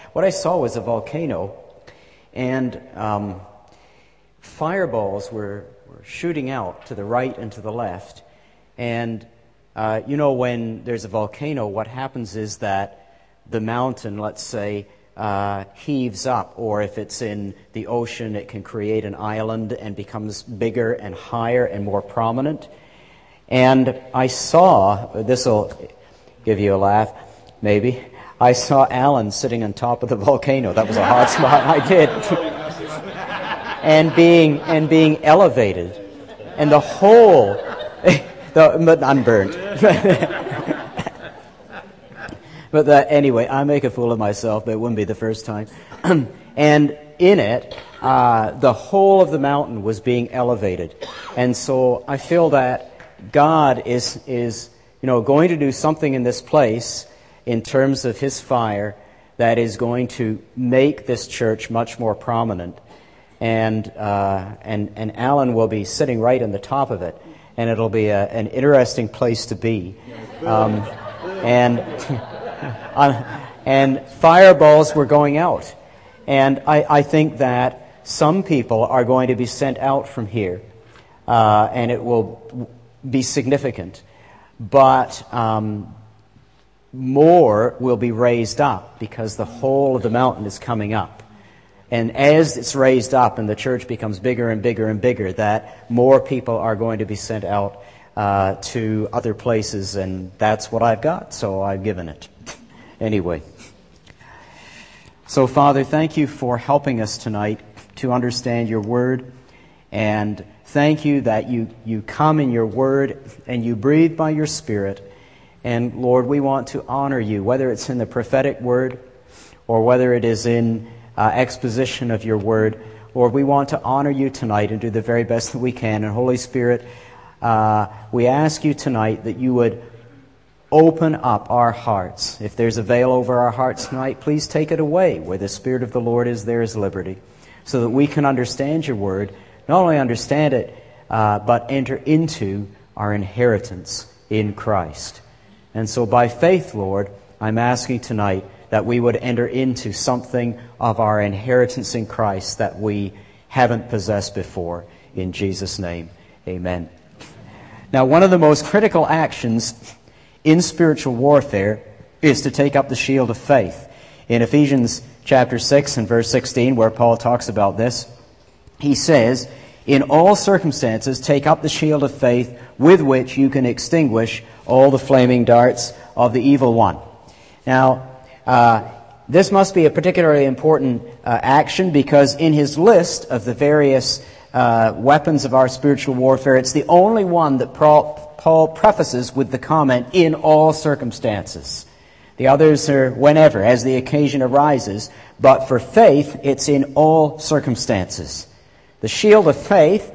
what I saw was a volcano, and fireballs were shooting out to the right and to the left. And when there's a volcano, what happens is that the mountain, let's say, heaves up, or if it's in the ocean, it can create an island and becomes bigger and higher and more prominent. And I saw, this will give you a laugh, maybe, I saw Alan sitting on top of the volcano. That was a hot spot. I did. and being elevated. And the whole, but unburnt. But anyway, I make a fool of myself, but it wouldn't be the first time. And in it, the whole of the mountain was being elevated. And so I feel that God is going to do something in this place in terms of His fire that is going to make this church much more prominent. And Alan will be sitting right on the top of it, and it'll be an interesting place to be. And fireballs were going out. And I think that some people are going to be sent out from here, and it will be significant. But more will be raised up because the whole of the mountain is coming up. And as it's raised up and the church becomes bigger and bigger and bigger, that more people are going to be sent out to other places, and that's what I've got, so I've given it. Anyway. So, Father, thank you for helping us tonight to understand your word, and thank you that you come in your word and you breathe by your Spirit. And, Lord, we want to honor you, whether it's in the prophetic word or whether it is in exposition of your word. Lord, we want to honor you tonight and do the very best that we can. And, Holy Spirit, we ask you tonight that you would open up our hearts. If there's a veil over our hearts tonight, please take it away. Where the Spirit of the Lord is, there is liberty. So that we can understand your word, not only understand it, but enter into our inheritance in Christ. And so by faith, Lord, I'm asking tonight that we would enter into something of our inheritance in Christ that we haven't possessed before. In Jesus' name, amen. Now, one of the most critical actions in spiritual warfare is to take up the shield of faith. In Ephesians chapter 6 and verse 16, where Paul talks about this, he says, "In all circumstances take up the shield of faith with which you can extinguish all the flaming darts of the evil one." Now, this must be a particularly important action because in his list of the various weapons of our spiritual warfare, it's the only one that Paul prefaces with the comment, "in all circumstances." The others are whenever, as the occasion arises. But for faith, it's in all circumstances. The shield of faith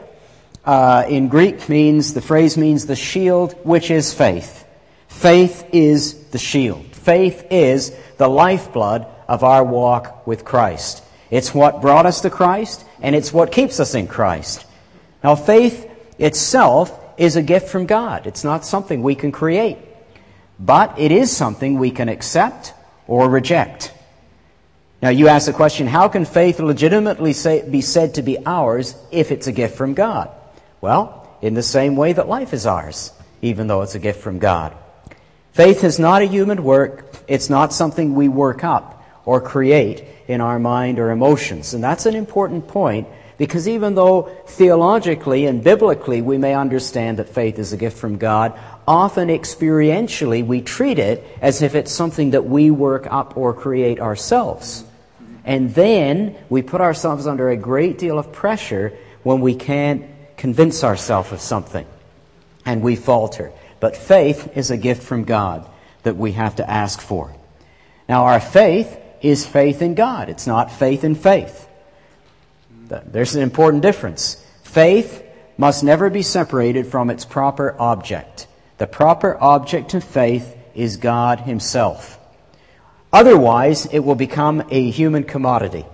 in Greek the phrase means the shield which is faith. Faith is the shield. Faith is the lifeblood of our walk with Christ. It's what brought us to Christ, and it's what keeps us in Christ. Now, faith itself is a gift from God. It's not something we can create, but it is something we can accept or reject. Now, you ask the question, how can faith legitimately be said to be ours if it's a gift from God? Well, in the same way that life is ours, even though it's a gift from God. Faith is not a human work. It's not something we work up or create in our mind or emotions. And that's an important point, because even though theologically and biblically we may understand that faith is a gift from God, often experientially we treat it as if it's something that we work up or create ourselves. And then we put ourselves under a great deal of pressure when we can't convince ourselves of something, and we falter. But faith is a gift from God that we have to ask for. Now, our faith is faith in God. It's not faith in faith. There's an important difference. Faith must never be separated from its proper object. The proper object of faith is God Himself. Otherwise, it will become a human commodity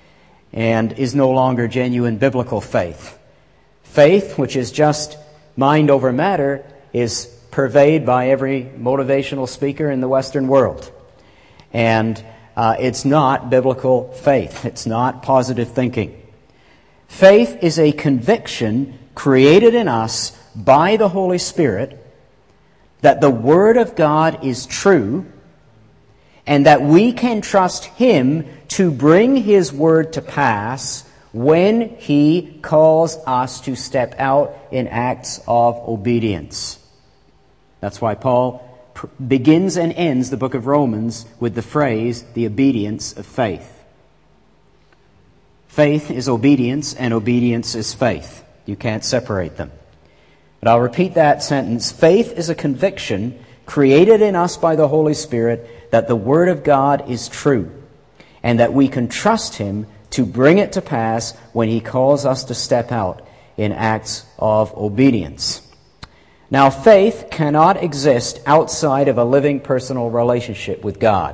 and is no longer genuine biblical faith. Faith, which is just mind over matter, is pervaded by every motivational speaker in the Western world. And It's not biblical faith. It's not positive thinking. Faith is a conviction created in us by the Holy Spirit that the Word of God is true and that we can trust Him to bring His Word to pass when He calls us to step out in acts of obedience. That's why Paul begins and ends the book of Romans with the phrase, the obedience of faith. Faith is obedience, and obedience is faith. You can't separate them. But I'll repeat that sentence. Faith is a conviction created in us by the Holy Spirit that the Word of God is true and that we can trust Him to bring it to pass when He calls us to step out in acts of obedience. Now, faith cannot exist outside of a living personal relationship with God.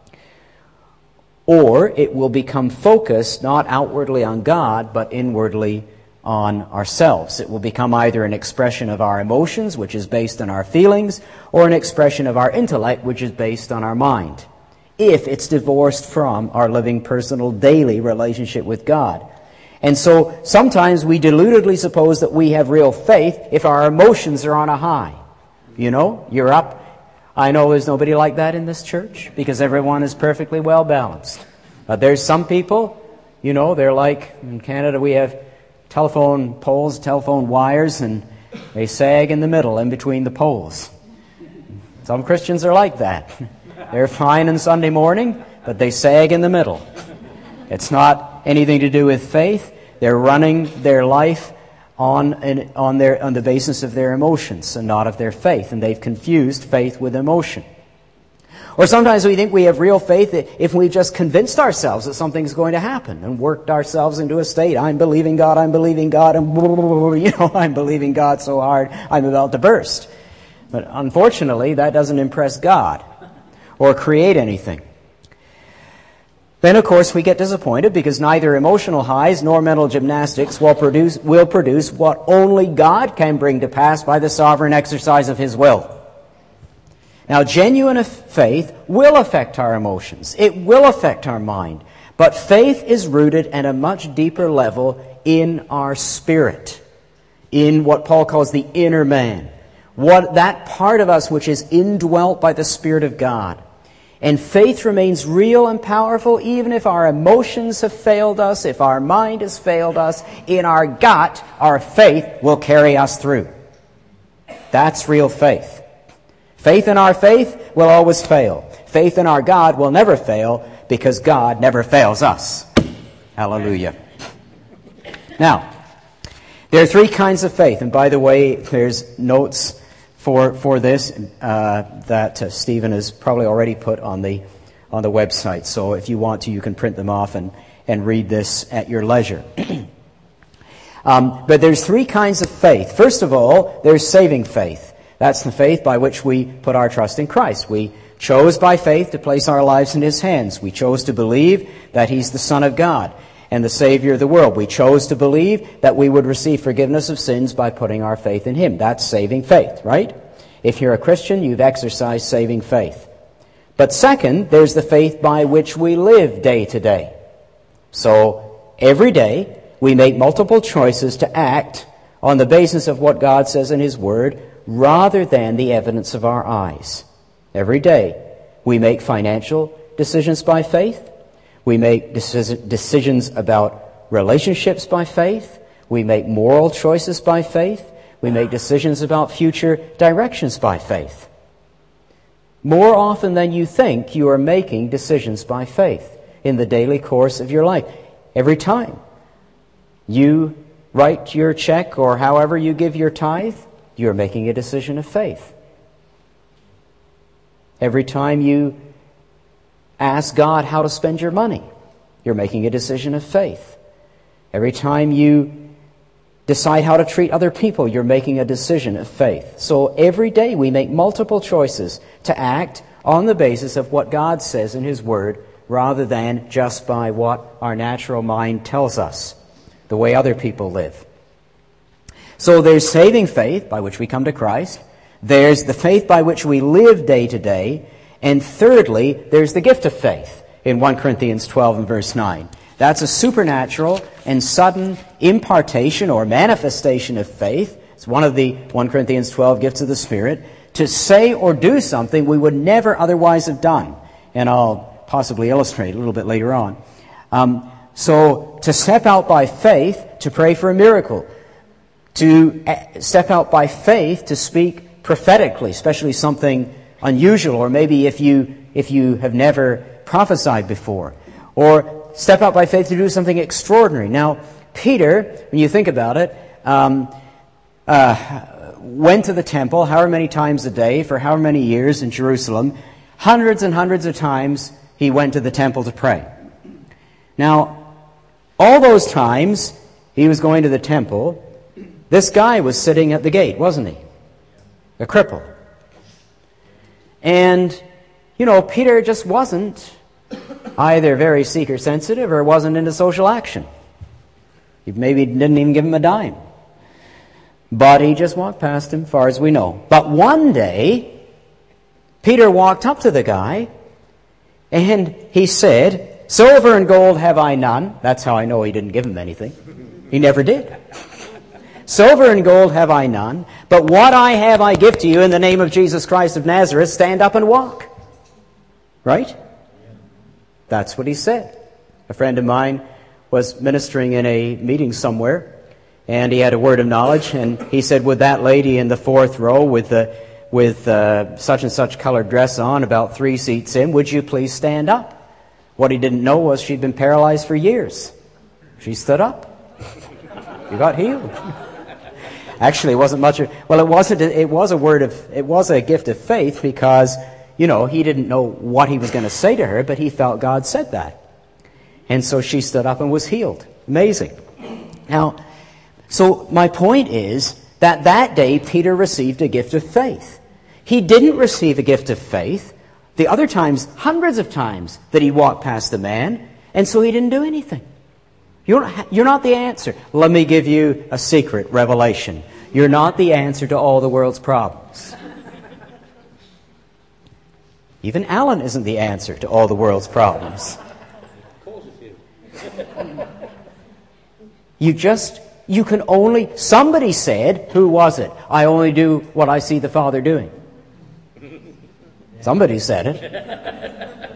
Or it will become focused not outwardly on God, but inwardly on ourselves. It will become either an expression of our emotions, which is based on our feelings, or an expression of our intellect, which is based on our mind, if it's divorced from our living personal daily relationship with God. And so sometimes we deludedly suppose that we have real faith if our emotions are on a high. You know, you're up. I know there's nobody like that in this church because everyone is perfectly well balanced. There's some people, you know, they're like, in Canada we have telephone poles, telephone wires, and they sag in the middle, in between the poles. Some Christians are like that. They're fine on Sunday morning, but they sag in the middle. It's not anything to do with faith. They're running their life on the basis of their emotions and not of their faith, and they've confused faith with emotion. Or sometimes we think we have real faith if we've just convinced ourselves that something's going to happen and worked ourselves into a state. I'm believing God, and I'm believing God so hard I'm about to burst. But unfortunately, that doesn't impress God or create anything. Then, of course, we get disappointed because neither emotional highs nor mental gymnastics will produce what only God can bring to pass by the sovereign exercise of His will. Now, genuine faith will affect our emotions. It will affect our mind. But faith is rooted at a much deeper level in our spirit, in what Paul calls the inner man, that part of us which is indwelt by the Spirit of God. And faith remains real and powerful even if our emotions have failed us, if our mind has failed us. In our gut, our faith will carry us through. That's real faith. Faith in our faith will always fail. Faith in our God will never fail because God never fails us. Hallelujah. Now, there are three kinds of faith. And by the way, there's notes for this that Stephen has probably already put on the website. So if you want to, you can print them off and read this at your leisure. But there's three kinds of faith. First of all, there's saving faith. That's the faith by which we put our trust in Christ. We chose by faith to place our lives in His hands. We chose to believe that He's the Son of God and the Savior of the world. We chose to believe that we would receive forgiveness of sins by putting our faith in Him. That's saving faith, right? If you're a Christian, you've exercised saving faith. But second, there's the faith by which we live day to day. So every day, we make multiple choices to act on the basis of what God says in His Word rather than the evidence of our eyes. Every day, we make financial decisions by faith. We make decisions about relationships by faith. We make moral choices by faith. We make decisions about future directions by faith. More often than you think, you are making decisions by faith in the daily course of your life. Every time you write your check or however you give your tithe, you are making a decision of faith. Every time you ask God how to spend your money, you're making a decision of faith. Every time you decide how to treat other people, you're making a decision of faith. So every day we make multiple choices to act on the basis of what God says in His Word rather than just by what our natural mind tells us, the way other people live. So there's saving faith by which we come to Christ. There's the faith by which we live day to day. And thirdly, there's the gift of faith. in 1 Corinthians 12 and verse 9. That's a supernatural and sudden impartation or manifestation of faith. It's one of the 1 Corinthians 12 gifts of the Spirit, to say or do something we would never otherwise have done. And I'll possibly illustrate a little bit later on. So to step out by faith to pray for a miracle, to step out by faith to speak prophetically, especially something unusual, or maybe if you have never prophesied before, or step out by faith to do something extraordinary. Now, Peter, when you think about it, went to the temple however many times a day for however many years in Jerusalem. Hundreds and hundreds of times he went to the temple to pray. Now, all those times he was going to the temple, this guy was sitting at the gate, wasn't he? A cripple. And, Peter just wasn't either very seeker-sensitive or wasn't into social action. He maybe didn't even give him a dime. But he just walked past him, far as we know. But one day, Peter walked up to the guy, and he said, "Silver and gold have I none." That's how I know he didn't give him anything. He never did. "Silver and gold have I none, but what I have I give to you in the name of Jesus Christ of Nazareth. Stand up and walk." Right? That's what he said. A friend of mine was ministering in a meeting somewhere, and he had a word of knowledge, and he said, "Would that lady in the fourth row with such and such colored dress on, about 3 seats in, would you please stand up?" What he didn't know was she'd been paralyzed for years. She stood up. You got healed. Actually, it wasn't much of, well, it was a gift of faith because, he didn't know what he was going to say to her, but he felt God said that. And so she stood up and was healed. Amazing. Now, so my point is that day Peter received a gift of faith. He didn't receive a gift of faith the other times, hundreds of times, that he walked past the man, and so he didn't do anything. You're not the answer. Let me give you a secret revelation. You're not the answer to all the world's problems. Even Alan isn't the answer to all the world's problems. You can only, somebody said, who was it? "I only do what I see the Father doing." Somebody said it.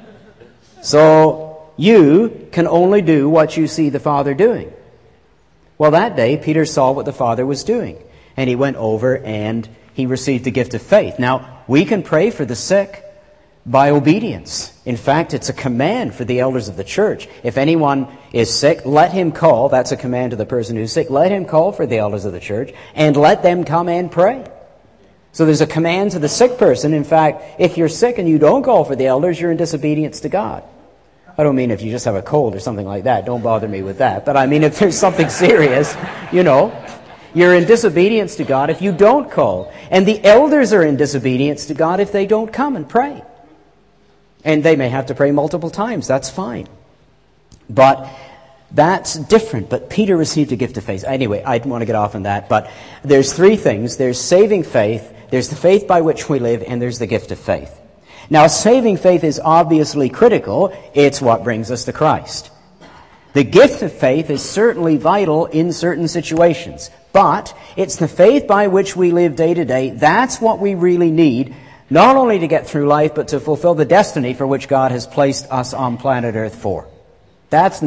So you can only do what you see the Father doing. Well, that day, Peter saw what the Father was doing, and he went over and he received the gift of faith. Now, we can pray for the sick by obedience. In fact, it's a command for the elders of the church. If anyone is sick, let him call. That's a command to the person who's sick. Let him call for the elders of the church and let them come and pray. So there's a command to the sick person. In fact, if you're sick and you don't call for the elders, you're in disobedience to God. I don't mean if you just have a cold or something like that. Don't bother me with that. But I mean if there's something serious, you're in disobedience to God if you don't call. And the elders are in disobedience to God if they don't come and pray. And they may have to pray multiple times. That's fine. But that's different. But Peter received a gift of faith. Anyway, I don't want to get off on that. But there's 3 things. There's saving faith, there's the faith by which we live, and there's the gift of faith. Now, saving faith is obviously critical. It's what brings us to Christ. The gift of faith is certainly vital in certain situations. But it's the faith by which we live day to day. That's what we really need, not only to get through life, but to fulfill the destiny for which God has placed us on planet Earth for. That's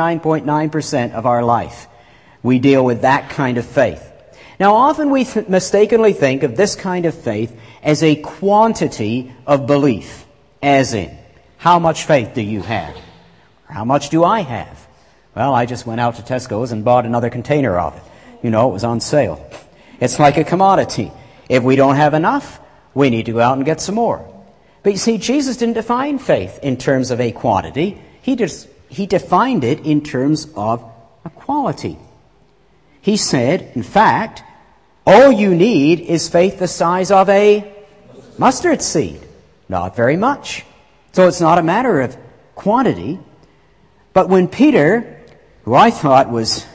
99.9% of our life. We deal with that kind of faith. Now, often we mistakenly think of this kind of faith as a quantity of belief, as in, how much faith do you have? Or how much do I have? Well, I just went out to Tesco's and bought another container of it. It was on sale. It's like a commodity. If we don't have enough, we need to go out and get some more. But you see, Jesus didn't define faith in terms of a quantity. He defined it in terms of a quality. He said, in fact, all you need is faith the size of a mustard seed. Not very much. So it's not a matter of quantity. But when Peter, who I thought was,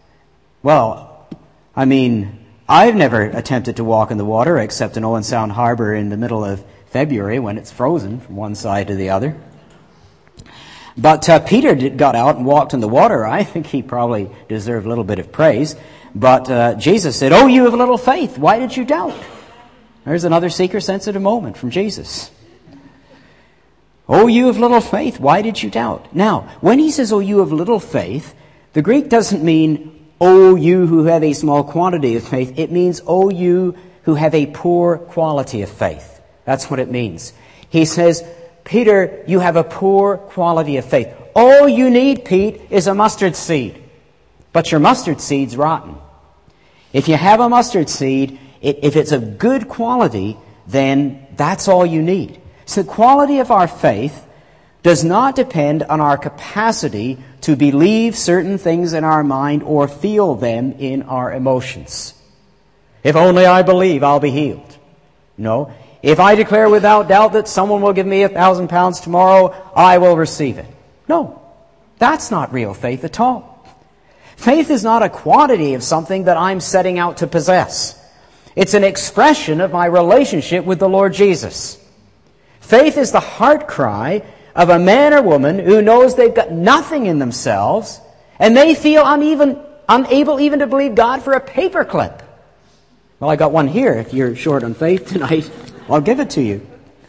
I've never attempted to walk in the water except in Owen Sound Harbor in the middle of February when it's frozen from one side to the other. But Peter got out and walked in the water. I think he probably deserved a little bit of praise. But Jesus said, "Oh, you have little faith. Why did you doubt?" There's another seeker-sensitive moment from Jesus. "Oh, you have little faith. Why did you doubt?" Now, when he says, "Oh, you have little faith," the Greek doesn't mean, "Oh, you who have a small quantity of faith." It means, "Oh, you who have a poor quality of faith." That's what it means. He says, "Peter, you have a poor quality of faith. All you need, Pete, is a mustard seed. But your mustard seed's rotten. If you have a mustard seed, if it's of good quality, then that's all you need." So the quality of our faith does not depend on our capacity to believe certain things in our mind or feel them in our emotions. If only I believe, I'll be healed. No. If I declare without doubt that someone will give me £1,000 tomorrow, I will receive it. No. That's not real faith at all. Faith is not a quantity of something that I'm setting out to possess. It's an expression of my relationship with the Lord Jesus. Faith is the heart cry of a man or woman who knows they've got nothing in themselves and they feel unable even to believe God for a paperclip. Well, I got one here. If you're short on faith tonight, I'll give it to you.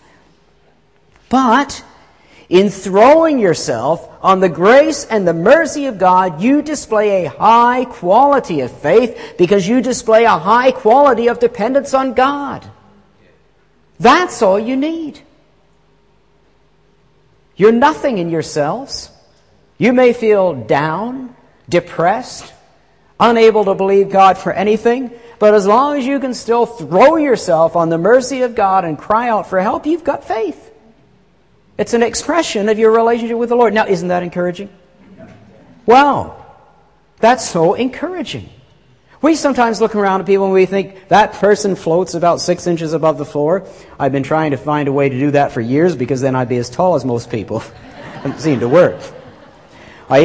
But in throwing yourself on the grace and the mercy of God, you display a high quality of faith because you display a high quality of dependence on God. That's all you need. You're nothing in yourselves. You may feel down, depressed, unable to believe God for anything, but as long as you can still throw yourself on the mercy of God and cry out for help, you've got faith. It's an expression of your relationship with the Lord. Now, isn't that encouraging? Wow. That's so encouraging. We sometimes look around at people and we think, that person floats about 6 inches above the floor. I've been trying to find a way to do that for years because then I'd be as tall as most people. Doesn't seem to work. I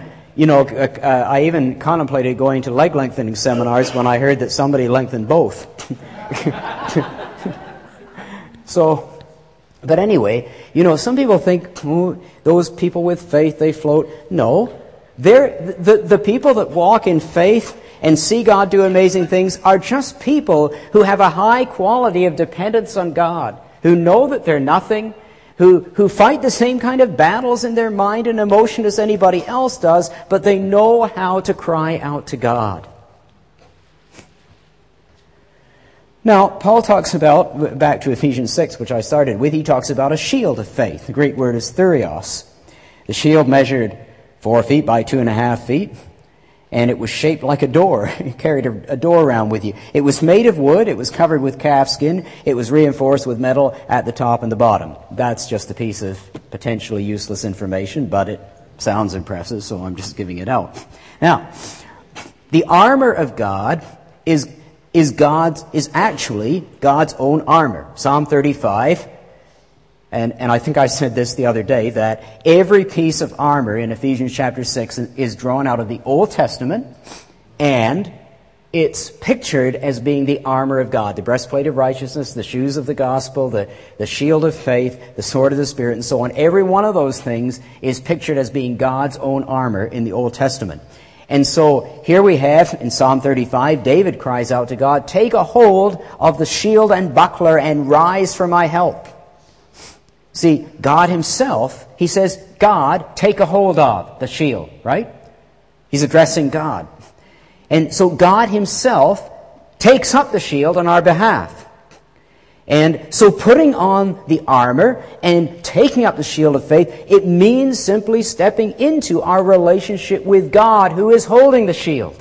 even contemplated going to leg lengthening seminars when I heard that somebody lengthened both. But anyway, some people think, oh, those people with faith, they float. No. The people that walk in faith and see God do amazing things are just people who have a high quality of dependence on God, who know that they're nothing, who fight the same kind of battles in their mind and emotion as anybody else does, but they know how to cry out to God. Now, Paul talks about, back to Ephesians 6, which I started with, he talks about a shield of faith. The Greek word is thurios. The shield measured 4 feet by 2.5 feet, and it was shaped like a door. You carried a door around with you. It was made of wood. It was covered with calf skin. It was reinforced with metal at the top and the bottom. That's just a piece of potentially useless information, but it sounds impressive, so I'm just giving it out. Now, the armor of God is actually God's own armor. Psalm 35, and I think I said this the other day, that every piece of armor in Ephesians chapter 6 is drawn out of the Old Testament, and it's pictured as being the armor of God, the breastplate of righteousness, the shoes of the gospel, the shield of faith, the sword of the Spirit, and so on. Every one of those things is pictured as being God's own armor in the Old Testament. And so here we have, in Psalm 35, David cries out to God, "Take a hold of the shield and buckler and rise for my help." See, God himself, he says, God, take a hold of the shield, right? He's addressing God. And so God himself takes up the shield on our behalf. And so putting on the armor and taking up the shield of faith, it means simply stepping into our relationship with God who is holding the shield.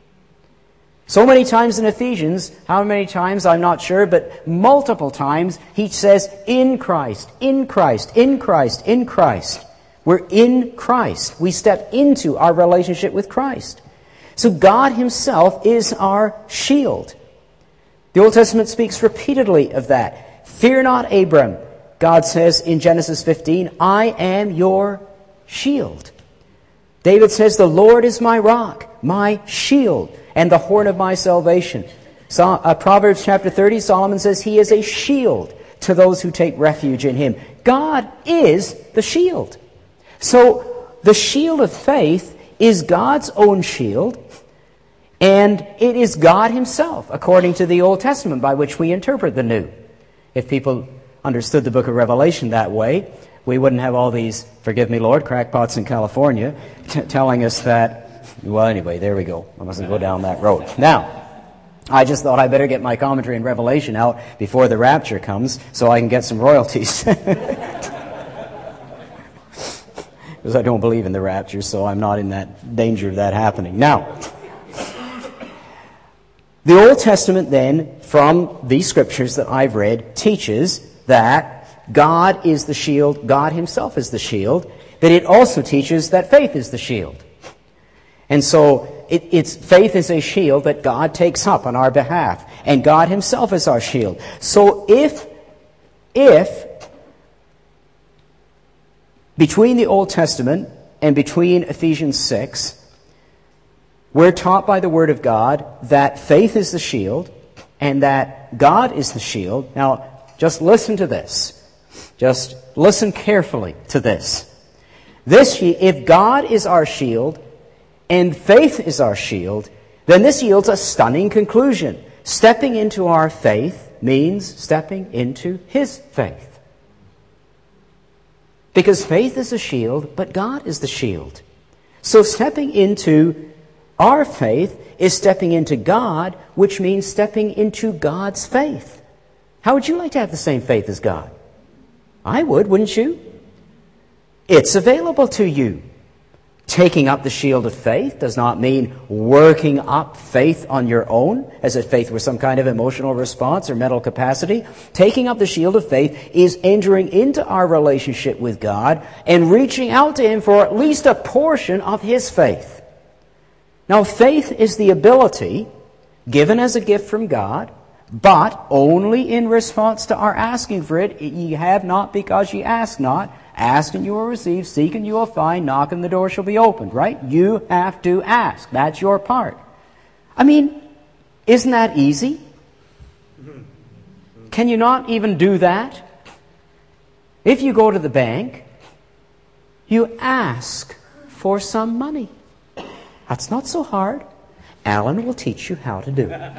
So many times in Ephesians, how many times I'm not sure, but multiple times, he says, in Christ, in Christ, in Christ, in Christ. We're in Christ. We step into our relationship with Christ. So God himself is our shield. The Old Testament speaks repeatedly of that. Fear not, Abram. God says in Genesis 15, I am your shield. David says, the Lord is my rock, my shield, and the horn of my salvation. Proverbs chapter 30, Solomon says he is a shield to those who take refuge in him. God is the shield. So the shield of faith is God's own shield, and it is God himself, according to the Old Testament, by which we interpret the New. If people understood the book of Revelation that way, we wouldn't have all these, forgive me Lord, crackpots in California telling us that, well anyway, there we go. I mustn't go down that road. Now, I just thought I better get my commentary in Revelation out before the rapture comes so I can get some royalties. Because I don't believe in the rapture, so I'm not in that danger of that happening. Now, the Old Testament then, from these scriptures that I've read, teaches that God is the shield, God himself is the shield, but it also teaches that faith is the shield. And so faith is a shield that God takes up on our behalf, and God himself is our shield. So if between the Old Testament and between Ephesians 6, we're taught by the Word of God that faith is the shield and that God is the shield. Now, just listen to this. Just listen carefully to this. If God is our shield and faith is our shield, then this yields a stunning conclusion. Stepping into our faith means stepping into his faith. Because faith is a shield, but God is the shield. So stepping into our faith is stepping into God, which means stepping into God's faith. How would you like to have the same faith as God? I would, wouldn't you? It's available to you. Taking up the shield of faith does not mean working up faith on your own, as if faith were some kind of emotional response or mental capacity. Taking up the shield of faith is entering into our relationship with God and reaching out to him for at least a portion of his faith. Now, faith is the ability given as a gift from God, but only in response to our asking for it. Ye have not because ye ask not. Ask and you will receive. Seek and you will find. Knock and the door shall be opened. Right? You have to ask. That's your part. I mean, isn't that easy? Can you not even do that? If you go to the bank, you ask for some money. That's not so hard. Alan will teach you how to do it.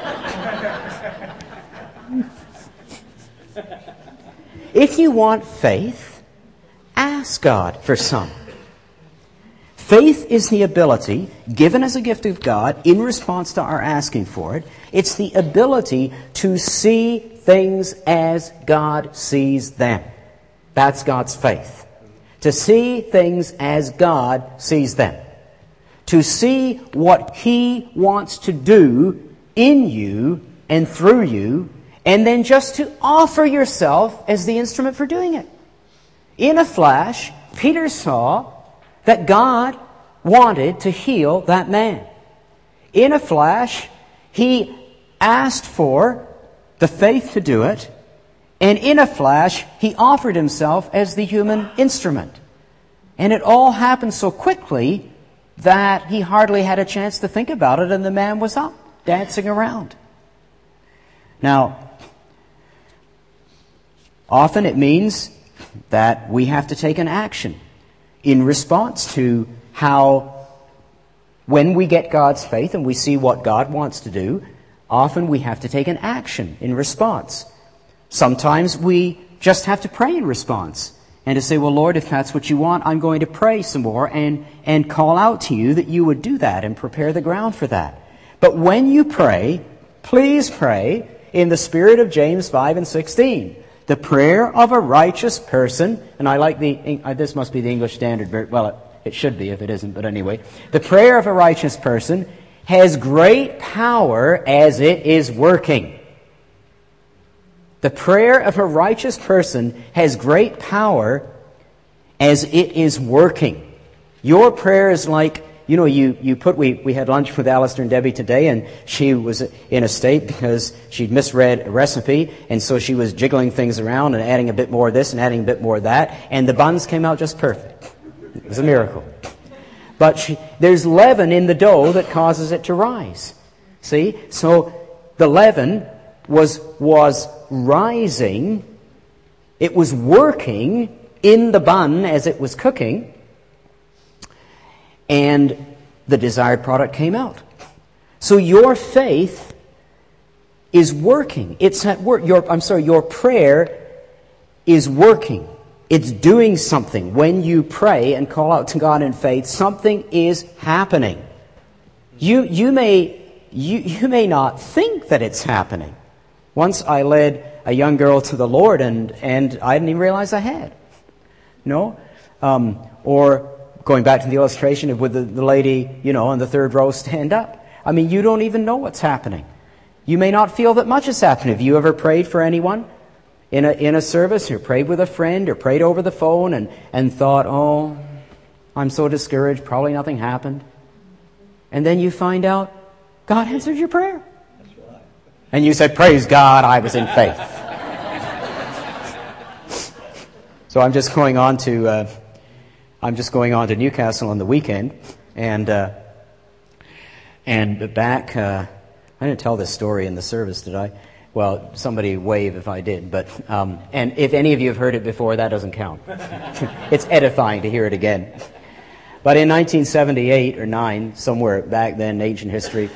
If you want faith, ask God for some. Faith is the ability, given as a gift of God, in response to our asking for it. It's the ability to see things as God sees them. That's God's faith. To see things as God sees them. To see what he wants to do in you and through you, and then just to offer yourself as the instrument for doing it. In a flash, Peter saw that God wanted to heal that man. In a flash, he asked for the faith to do it, and in a flash, he offered himself as the human instrument. And it all happened so quickly that he hardly had a chance to think about it, and the man was up, dancing around. Now, often it means that we have to take an action in response to how, when we get God's faith and we see what God wants to do, often we have to take an action in response. Sometimes we just have to pray in response and to say, well, Lord, if that's what you want, I'm going to pray some more and call out to you that you would do that and prepare the ground for that. But when you pray, please pray in the spirit of James 5 and 16. The prayer of a righteous person, and I like this must be the English Standard, well, it should be if it isn't, but anyway. The prayer of a righteous person has great power as it is working. The prayer of a righteous person has great power as it is working. Your prayer is like, you know, we had lunch with Alistair and Debbie today, and she was in a state because she'd misread a recipe, and so she was jiggling things around and adding a bit more of this and adding a bit more of that, and the buns came out just perfect. It was a miracle. But there's leaven in the dough that causes it to rise. See? So the leaven was rising, it was working in the bun as it was cooking, and the desired product came out. So your faith is working. It's at work. Your prayer is working. It's doing something. When you pray and call out to God in faith, something is happening. You may not think that it's happening. Once I led a young girl to the Lord, and I didn't even realize I had. No? Or going back to the illustration of with the lady, in the third row stand up. I mean, you don't even know what's happening. You may not feel that much is happening. Have you ever prayed for anyone in a service, or prayed with a friend, or prayed over the phone and thought, oh, I'm so discouraged, probably nothing happened. And then you find out God answered your prayer. That's right. And you said, praise God, I was in faith. So I'm just going on to Newcastle on the weekend, and back. I didn't tell this story in the service, did I? Well, somebody wave if I did. But and if any of you have heard it before, that doesn't count. It's edifying to hear it again. But in 1978 or 9, somewhere back then, ancient history,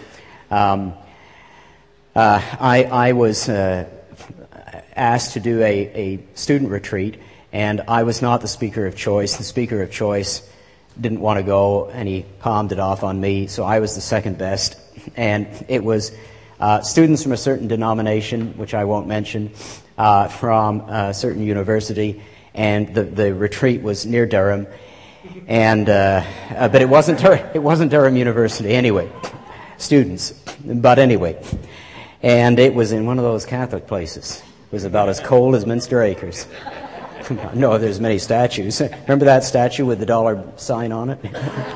I was asked to do a student retreat. And I was not the speaker of choice. The speaker of choice didn't want to go, and he palmed it off on me, so I was the second best. And it was students from a certain denomination, which I won't mention, from a certain university, and the retreat was near Durham. And but it wasn't Durham University anyway. Students, but anyway. And it was in one of those Catholic places. It was about as cold as Minster Acres. No, there's many statues. Remember that statue with the dollar sign on it?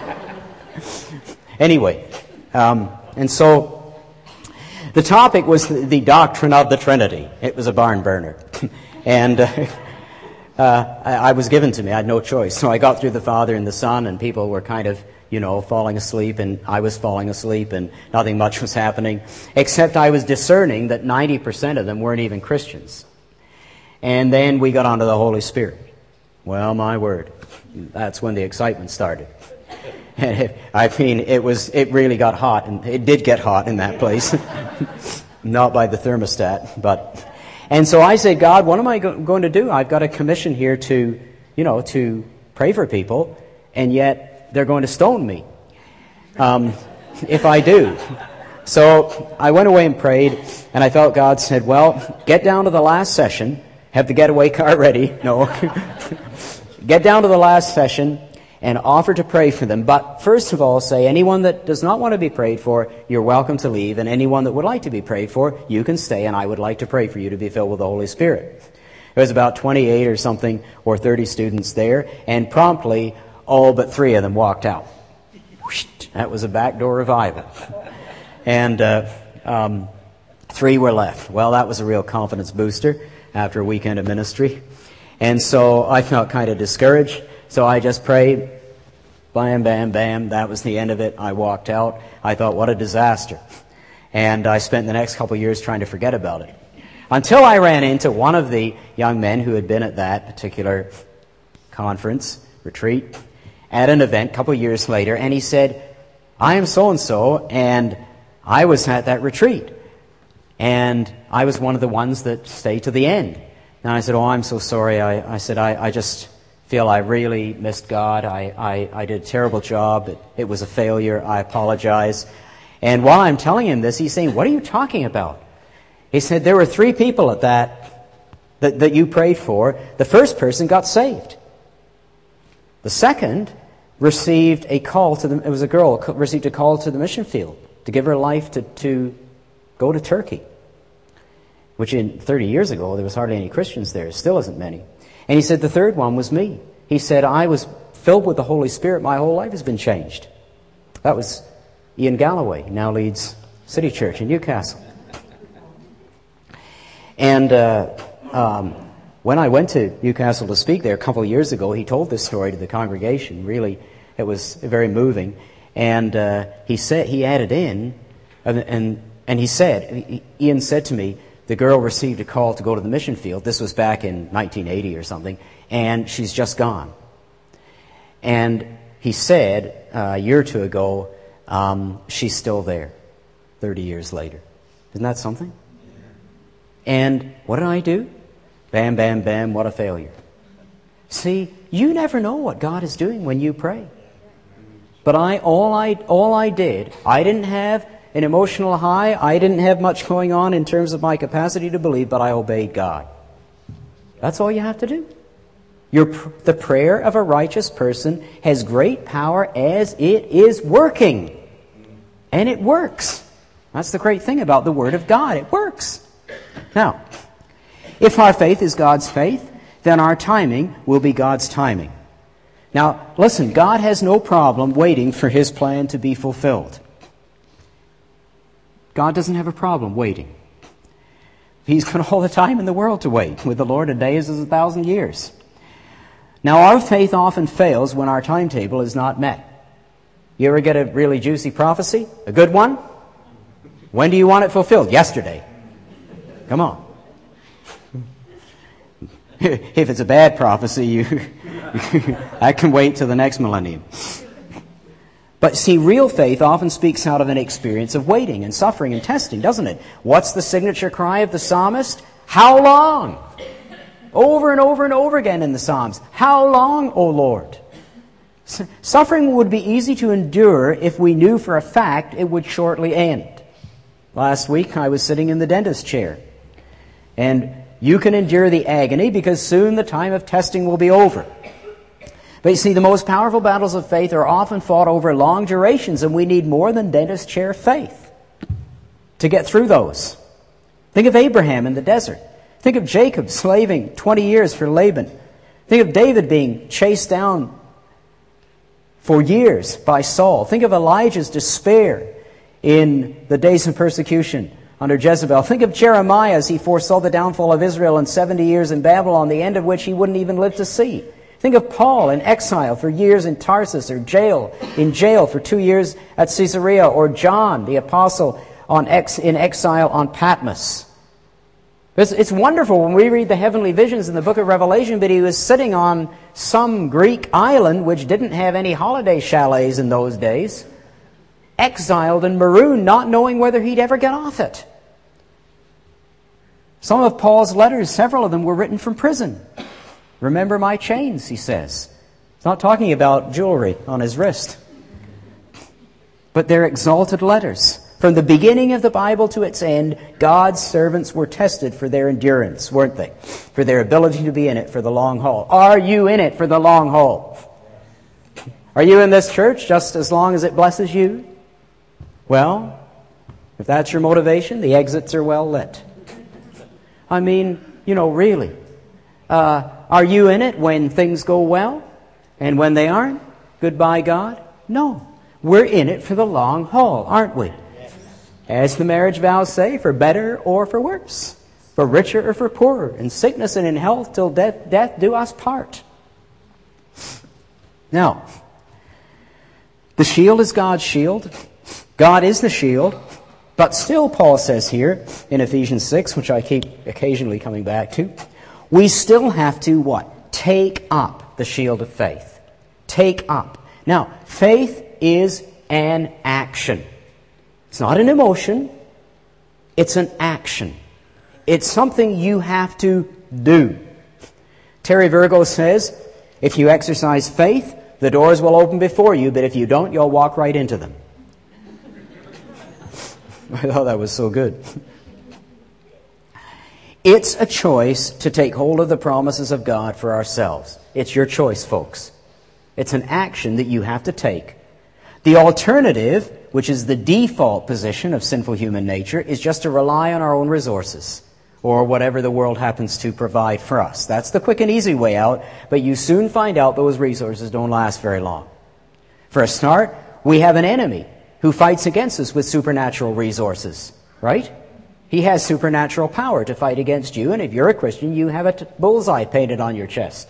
Anyway, and so the topic was the doctrine of the Trinity. It was a barn burner. And I was given to me. I had no choice. So I got through the Father and the Son, and people were kind of, falling asleep, and I was falling asleep, and nothing much was happening, except I was discerning that 90% of them weren't even Christians. And then we got onto the Holy Spirit. Well, my word, that's when the excitement started. It really got hot, and it did get hot in that place. Not by the thermostat, but. And so I said, God, what am I going to do? I've got a commission here to pray for people, and yet they're going to stone me if I do. So I went away and prayed, and I felt God said, well, get down to the last session. Have the getaway car ready. No. Get down to the last session and offer to pray for them. But first of all, say, anyone that does not want to be prayed for, you're welcome to leave. And anyone that would like to be prayed for, you can stay, and I would like to pray for you to be filled with the Holy Spirit. There was about 28 or something, or 30 students there, and promptly, all but 3 of them walked out. That was a backdoor revival. And 3 were left. Well, that was a real confidence booster after a weekend of ministry. And so I felt kind of discouraged. So I just prayed. Bam, bam, bam. That was the end of it. I walked out. I thought, what a disaster. And I spent the next couple of years trying to forget about it. Until I ran into one of the young men who had been at that particular conference, retreat, at an event a couple of years later. And he said, I am so-and-so, and I was at that retreat. And I was one of the ones that stayed to the end. And I said, oh, I'm so sorry. I said, I just feel I really missed God. I did a terrible job. It was a failure. I apologize. And while I'm telling him this, he's saying, what are you talking about? He said, there were 3 people at that you prayed for. The first person got saved. The second received a call to it was a girl, received a call to the mission field to give her life to go to Turkey, which in 30 years ago, there was hardly any Christians there. Still isn't many. And he said, the third one was me. He said, I was filled with the Holy Spirit. My whole life has been changed. That was Ian Galloway. He now leads City Church in Newcastle. And when I went to Newcastle to speak there a couple of years ago, he told this story to the congregation. Really, it was very moving. And he added in, and he said, Ian said to me, the girl received a call to go to the mission field. This was back in 1980 or something, and she's just gone. And he said a year or two ago, she's still there 30 years later. Isn't that something? And what did I do? Bam, bam, bam, what a failure. See, you never know what God is doing when you pray. But all I did, I didn't have an emotional high. I didn't have much going on in terms of my capacity to believe, but I obeyed God. That's all you have to do. The prayer of a righteous person has great power as it is working. And it works. That's the great thing about the Word of God. It works. Now, if our faith is God's faith, then our timing will be God's timing. Now, listen, God has no problem waiting for His plan to be fulfilled. God doesn't have a problem waiting. He's got all the time in the world to wait. With the Lord, a day is as 1,000 years. Now, our faith often fails when our timetable is not met. You ever get a really juicy prophecy? A good one? When do you want it fulfilled? Yesterday. Come on. If it's a bad prophecy, I can wait till the next millennium. But see, real faith often speaks out of an experience of waiting and suffering and testing, doesn't it? What's the signature cry of the psalmist? How long? Over and over and over again in the Psalms. How long, O Lord? Suffering would be easy to endure if we knew for a fact it would shortly end. Last week I was sitting in the dentist chair. And you can endure the agony because soon the time of testing will be over. But you see, the most powerful battles of faith are often fought over long durations, and we need more than dentist chair faith to get through those. Think of Abraham in the desert. Think of Jacob slaving 20 years for Laban. Think of David being chased down for years by Saul. Think of Elijah's despair in the days of persecution under Jezebel. Think of Jeremiah as he foresaw the downfall of Israel in 70 years in Babylon, the end of which he wouldn't even live to see. Think of Paul in exile for years in Tarsus, or in jail for 2 years at Caesarea, or John the apostle in exile on Patmos. It's wonderful when we read the heavenly visions in the book of Revelation, but he was sitting on some Greek island which didn't have any holiday chalets in those days, exiled and marooned, not knowing whether he'd ever get off it. Some of Paul's letters, several of them, were written from prison. Remember my chains, he says. It's not talking about jewelry on his wrist. But they're exalted letters. From the beginning of the Bible to its end, God's servants were tested for their endurance, weren't they? For their ability to be in it for the long haul. Are you in it for the long haul? Are you in this church just as long as it blesses you? Well, if that's your motivation, the exits are well lit. I mean, really. Are you in it when things go well? And when they aren't? Goodbye, God? No. We're in it for the long haul, aren't we? As the marriage vows say, for better or for worse, for richer or for poorer, in sickness and in health, till death do us part. Now, the shield is God's shield. God is the shield. But still, Paul says here in Ephesians 6, which I keep occasionally coming back to, we still have to what? Take up the shield of faith. Take up. Now, faith is an action. It's not an emotion. It's an action. It's something you have to do. Terry Virgo says, if you exercise faith, the doors will open before you, but if you don't, you'll walk right into them. I thought that was so good. It's a choice to take hold of the promises of God for ourselves. It's your choice, folks. It's an action that you have to take. The alternative, which is the default position of sinful human nature, is just to rely on our own resources or whatever the world happens to provide for us. That's the quick and easy way out, but you soon find out those resources don't last very long. For a start, we have an enemy who fights against us with supernatural resources, right? He has supernatural power to fight against you, and if you're a Christian, you have a bullseye painted on your chest.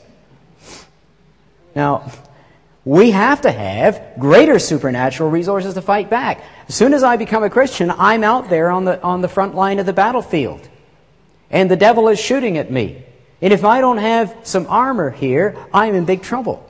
Now, we have to have greater supernatural resources to fight back. As soon as I become a Christian, I'm out there on the front line of the battlefield. and the devil is shooting at me. And if I don't have some armor here, I'm in big trouble.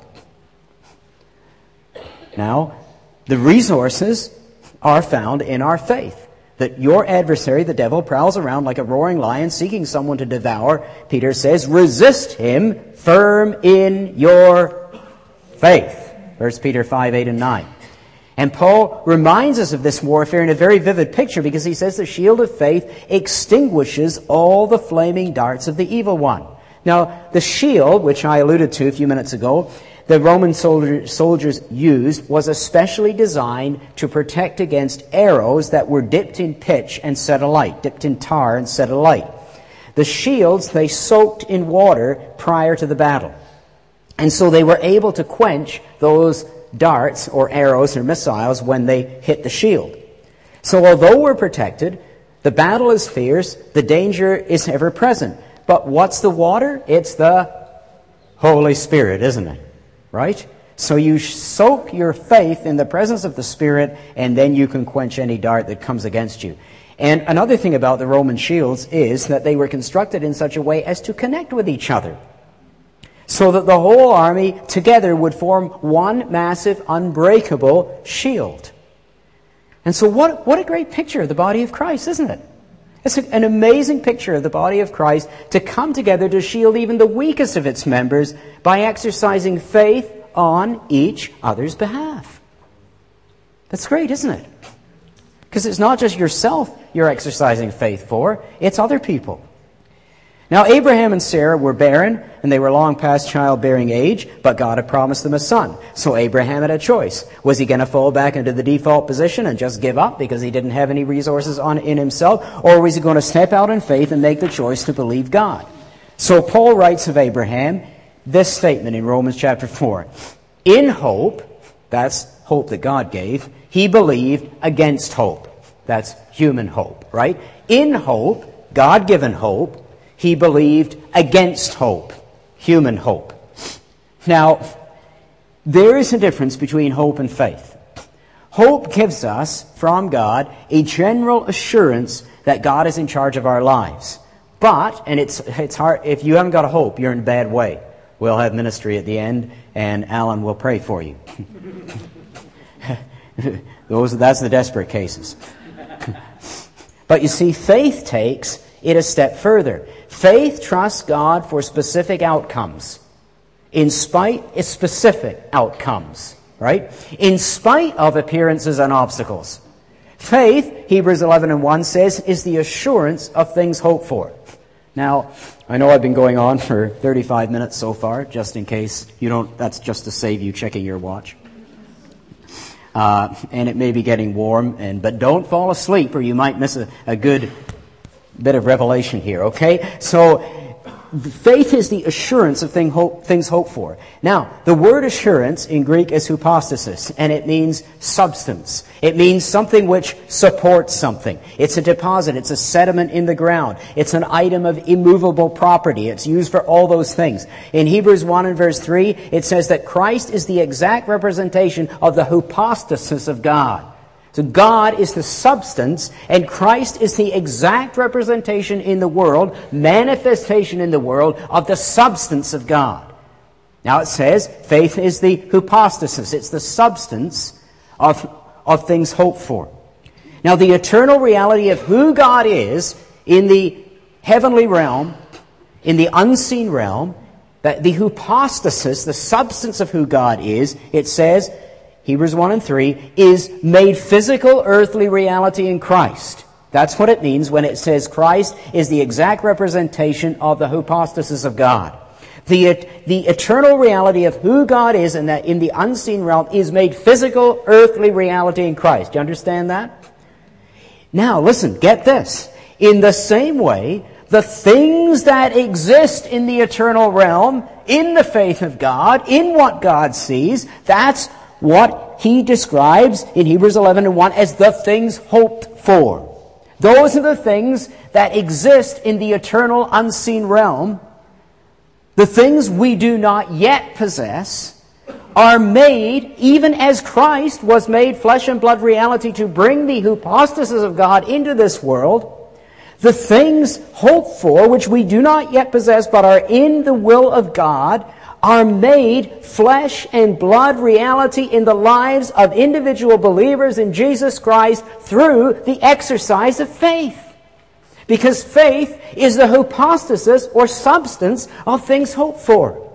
Now, the resources are found in our faith. That your adversary, the devil, prowls around like a roaring lion seeking someone to devour. Peter says, resist him firm in your faith. 1 Peter 5, 8, and 9. And Paul reminds us of this warfare in a very vivid picture because he says the shield of faith extinguishes all the flaming darts of the evil one. Now, the shield, which I alluded to a few minutes ago, the Roman soldiers used was especially designed to protect against arrows that were dipped in pitch and set alight, dipped in tar and set alight. The shields, they soaked in water prior to the battle. And so they were able to quench those darts or arrows or missiles when they hit the shield. So although we're protected, the battle is fierce, the danger is ever present. But what's the water? It's the Holy Spirit, isn't it? Right? So you soak your faith in the presence of the Spirit, and then you can quench any dart that comes against you. And another thing about the Roman shields is that they were constructed in such a way as to connect with each other, so that the whole army together would form one massive, unbreakable shield. And so what a great picture of the body of Christ, isn't it? It's an amazing picture of the body of Christ to come together to shield even the weakest of its members by exercising faith on each other's behalf. That's great, isn't it? Because it's not just yourself you're exercising faith for, it's other people. Now, Abraham and Sarah were barren, and they were long past childbearing age, but God had promised them a son. So Abraham had a choice. Was he going to fall back into the default position and just give up because he didn't have any resources in himself? Or was he going to step out in faith and make the choice to believe God? So Paul writes of Abraham this statement in Romans chapter 4. In hope, that's hope that God gave, he believed against hope. That's human hope, right? In hope, God-given hope, he believed against hope, human hope. Now, there is a difference between hope and faith. Hope gives us, from God, a general assurance that God is in charge of our lives. But, and it's hard, if you haven't got a hope, you're in a bad way. We'll have ministry at the end, and Alan will pray for you. That's the desperate cases. But you see, faith takes it a step further. Faith trusts God for specific outcomes. In spite of specific outcomes, right? In spite of appearances and obstacles. Faith, Hebrews 11:1 says, is the assurance of things hoped for. Now, I know I've been going on for 35 minutes so far, just in case you don't, that's just to save you checking your watch. And it may be getting warm, but don't fall asleep or you might miss a good bit of revelation here, okay? So, faith is the assurance of things hoped for. Now, the word assurance in Greek is hypostasis, and it means substance. It means something which supports something. It's a deposit. It's a sediment in the ground. It's an item of immovable property. It's used for all those things. In Hebrews 1 and verse 3, it says that Christ is the exact representation of the hypostasis of God. So God is the substance, and Christ is the exact representation in the world, manifestation in the world of the substance of God. Now it says faith is the hypostasis. It's the substance of things hoped for. Now the eternal reality of who God is in the heavenly realm, in the unseen realm, that the hypostasis, the substance of who God is, it says, Hebrews 1 and 3, is made physical earthly reality in Christ. That's what it means when it says Christ is the exact representation of the hypostasis of God. The eternal reality of who God is in the unseen realm is made physical earthly reality in Christ. Do you understand that? Now, listen, get this. In the same way, the things that exist in the eternal realm, in the faith of God, in what God sees, that's what he describes in Hebrews 11:1 as the things hoped for. Those are the things that exist in the eternal unseen realm. The things we do not yet possess are made, even as Christ was made flesh and blood reality to bring the hypostasis of God into this world. The things hoped for, which we do not yet possess but are in the will of God, are made flesh and blood reality in the lives of individual believers in Jesus Christ through the exercise of faith. Because faith is the hypostasis or substance of things hoped for.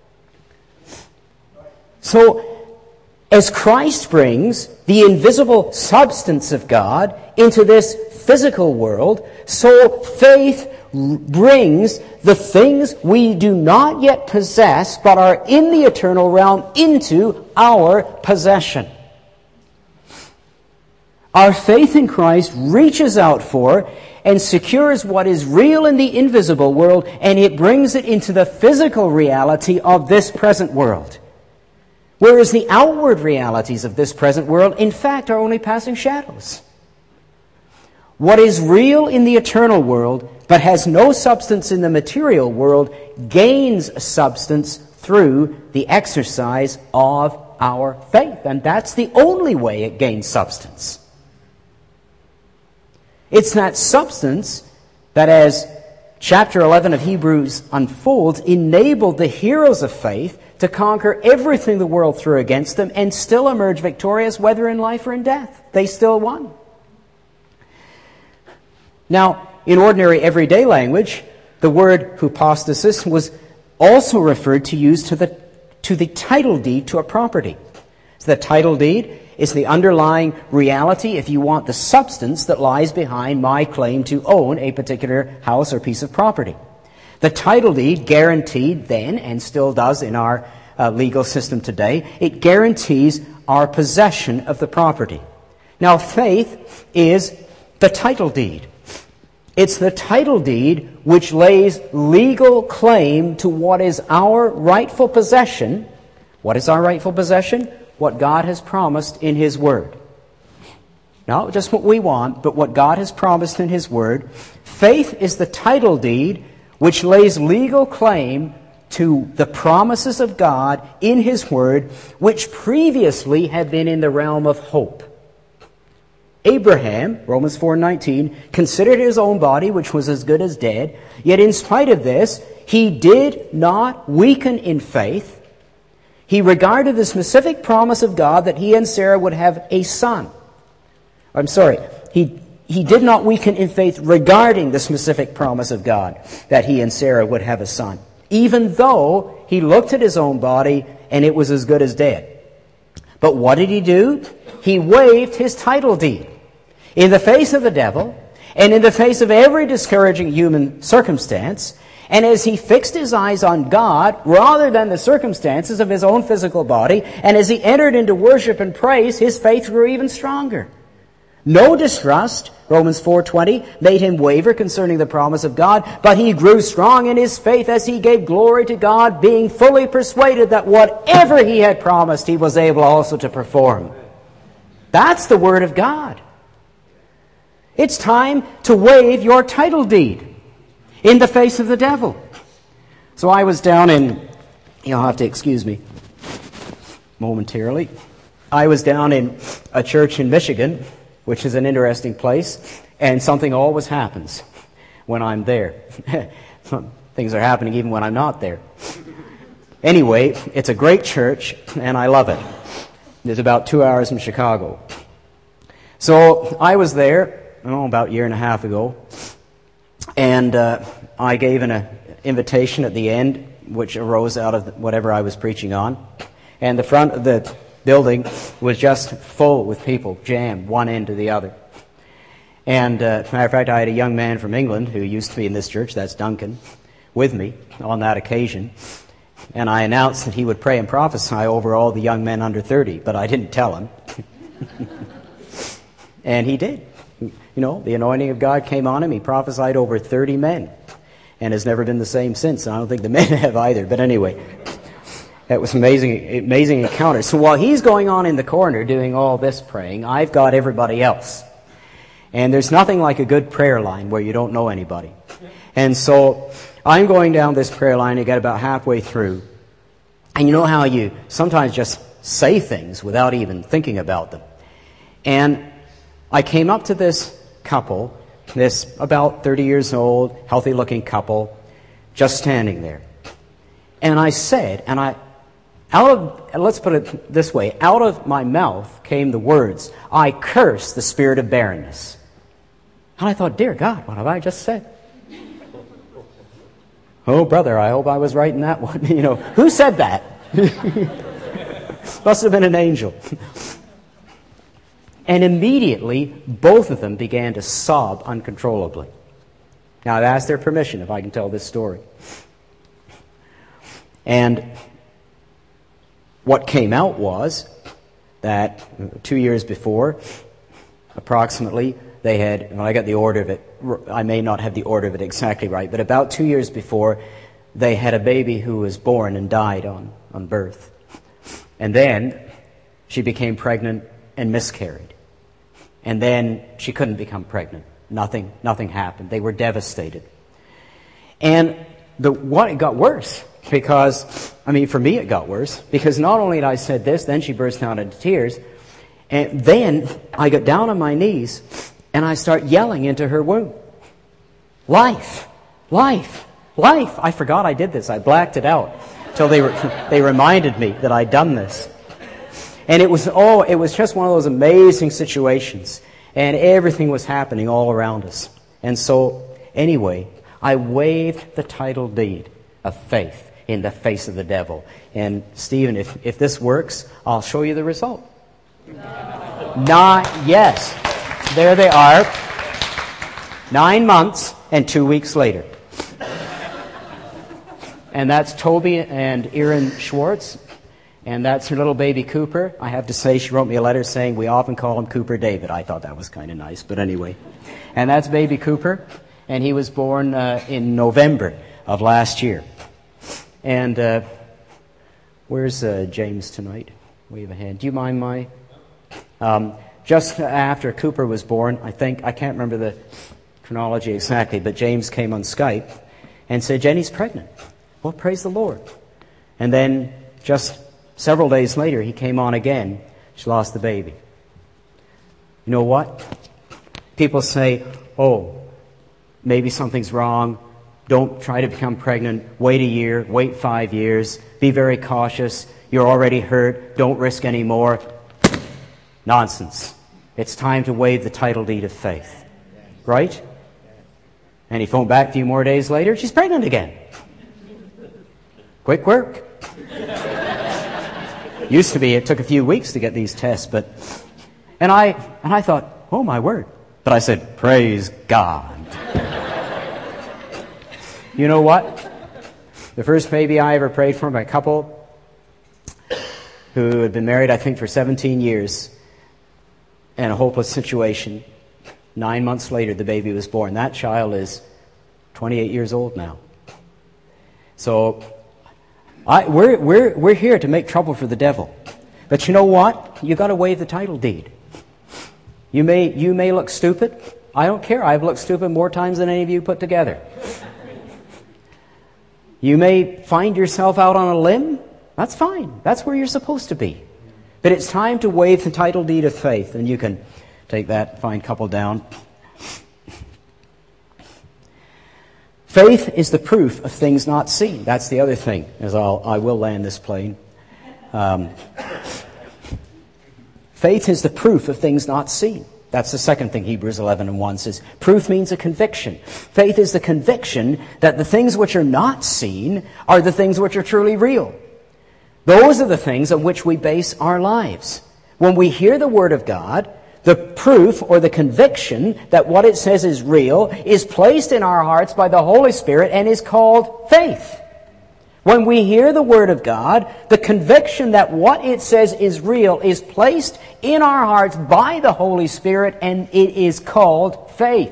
So, as Christ brings the invisible substance of God into this physical world, so faith brings the things we do not yet possess but are in the eternal realm into our possession. Our faith in Christ reaches out for and secures what is real in the invisible world, and it brings it into the physical reality of this present world. Whereas the outward realities of this present world, in fact, are only passing shadows. What is real in the eternal world, but has no substance in the material world, gains substance through the exercise of our faith. And that's the only way it gains substance. It's that substance that, as chapter 11 of Hebrews unfolds, enabled the heroes of faith to conquer everything the world threw against them and still emerge victorious, whether in life or in death. They still won. Now, in ordinary everyday language, the word hypostasis was also referred to use to the title deed to a property. So the title deed is the underlying reality, if you want, the substance that lies behind my claim to own a particular house or piece of property. The title deed guaranteed then, and still does in our legal system today, it guarantees our possession of the property. Now, faith is the title deed. It's the title deed which lays legal claim to what is our rightful possession. What is our rightful possession? What God has promised in His Word. Not just what we want, but what God has promised in His Word. Faith is the title deed which lays legal claim to the promises of God in His Word, which previously had been in the realm of hope. Abraham, Romans 4:19, considered his own body, which was as good as dead, yet in spite of this, he did not weaken in faith. He regarded the specific promise of God that he and Sarah would have a son. He did not weaken in faith regarding the specific promise of God that he and Sarah would have a son, even though he looked at his own body and it was as good as dead. But what did he do? He waived his title deed in the face of the devil and in the face of every discouraging human circumstance. And as he fixed his eyes on God rather than the circumstances of his own physical body, and as he entered into worship and praise, his faith grew even stronger. No distrust, Romans 4:20, made him waver concerning the promise of God, but he grew strong in his faith as he gave glory to God, being fully persuaded that whatever he had promised, he was able also to perform. That's the Word of God. It's time to waive your title deed in the face of the devil. So I was down in, you'll have to excuse me momentarily. I was down in a church in Michigan, which is an interesting place, and something always happens when I'm there. Things are happening even when I'm not there. Anyway, it's a great church, and I love it. It's about 2 hours from Chicago. So I was there, about a year and a half ago, and I gave an invitation at the end, which arose out of whatever I was preaching on. And the front of the building was just full with people, jammed one end to the other. And as a matter of fact, I had a young man from England who used to be in this church, that's Duncan, with me on that occasion. And I announced that he would pray and prophesy over all the young men under 30, but I didn't tell him. And he did. You know, the anointing of God came on him. He prophesied over 30 men and has never been the same since. And I don't think the men have either. But anyway, that was amazing encounter. So while he's going on in the corner doing all this praying, I've got everybody else. And there's nothing like a good prayer line where you don't know anybody. And so I'm going down this prayer line to get about halfway through. And you know how you sometimes just say things without even thinking about them. And I came up to this couple this about 30 years old, healthy-looking couple, just standing there. And I said, let's put it this way, out of my mouth came the words, I curse the spirit of barrenness. And I thought, dear God, what have I just said? Oh, brother, I hope I was right in that one. Who said that? Must have been an angel. And immediately, both of them began to sob uncontrollably. Now, I've asked their permission if I can tell this story. And what came out was that 2 years before, approximately, they had, when I got the order of it, I may not have the order of it exactly right, but about 2 years before, they had a baby who was born and died on birth. And then she became pregnant and miscarried. And then she couldn't become pregnant. Nothing happened. They were devastated. And it got worse because, for me it got worse, because not only had I said this, then she burst out into tears, and then I got down on my knees and I start yelling into her womb. Life, life, life. I forgot I did this. I blacked it out till they reminded me that I'd done this. And it was just one of those amazing situations. And everything was happening all around us. And so, anyway, I waved the title deed of faith in the face of the devil. And Stephen, if this works, I'll show you the result. Yes. There they are. 9 months and 2 weeks later. And that's Toby and Erin Schwartz. And that's her little baby Cooper. I have to say, she wrote me a letter saying we often call him Cooper David. I thought that was kind of nice, but anyway. And that's baby Cooper. And he was born in November of last year. And where's James tonight? Wave a hand. Do you mind my... just after Cooper was born, I can't remember the chronology exactly, but James came on Skype and said, Jenny's pregnant. Well, praise the Lord. And then just several days later, he came on again. She lost the baby. You know what? People say, oh, maybe something's wrong. Don't try to become pregnant. Wait a year. Wait 5 years. Be very cautious. You're already hurt. Don't risk any more. Nonsense. It's time to wave the title deed of faith. Right? And he phoned back a few more days later. She's pregnant again. Quick work. Used to be it took a few weeks to get these tests, and I thought, oh my word. But I said, praise God. You know what? The first baby I ever prayed for, my couple who had been married, I think, for 17 years in a hopeless situation. 9 months later, the baby was born. That child is 28 years old now. So we're here to make trouble for the devil. But you know what? You got to waive the title deed. You may look stupid. I don't care. I've looked stupid more times than any of you put together. You may find yourself out on a limb. That's fine. That's where you're supposed to be. But it's time to waive the title deed of faith. And you can take that fine couple down. Faith is the proof of things not seen. That's the other thing, as I will land this plane. Faith is the proof of things not seen. That's the second thing Hebrews 11:1 says. Proof means a conviction. Faith is the conviction that the things which are not seen are the things which are truly real. Those are the things on which we base our lives. When we hear the Word of God, the proof or the conviction that what it says is real is placed in our hearts by the Holy Spirit and is called faith. When we hear the Word of God, the conviction that what it says is real is placed in our hearts by the Holy Spirit, and it is called faith.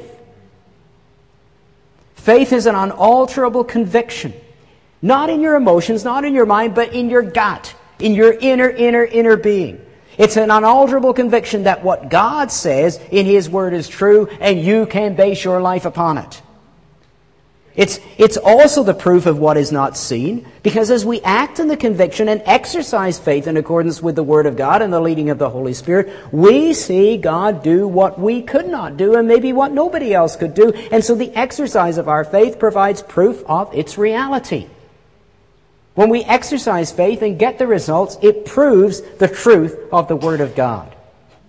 Faith is an unalterable conviction. Not in your emotions, not in your mind, but in your gut, in your inner being. It's an unalterable conviction that what God says in His Word is true, and you can base your life upon it. It's also the proof of what is not seen, because as we act in the conviction and exercise faith in accordance with the Word of God and the leading of the Holy Spirit, we see God do what we could not do and maybe what nobody else could do. And so the exercise of our faith provides proof of its reality. When we exercise faith and get the results, it proves the truth of the Word of God.